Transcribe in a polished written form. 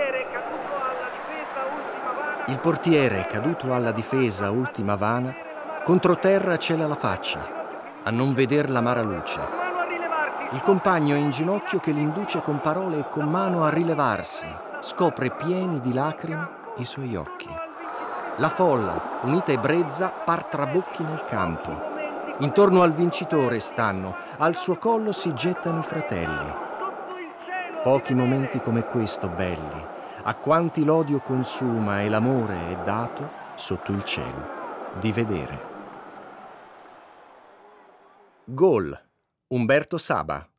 Il portiere, caduto alla difesa ultima vana, controterra cela la faccia, a non veder l'amara luce. Il compagno è in ginocchio che l'induce con parole e con mano a rilevarsi, scopre pieni di lacrime i suoi occhi. La folla, unita e brezza, par trabocchi nel campo. Intorno al vincitore stanno, al suo collo si gettano i fratelli. Pochi momenti come questo belli, a quanti l'odio consuma e l'amore è dato sotto il cielo di vedere. Gol, Umberto Saba.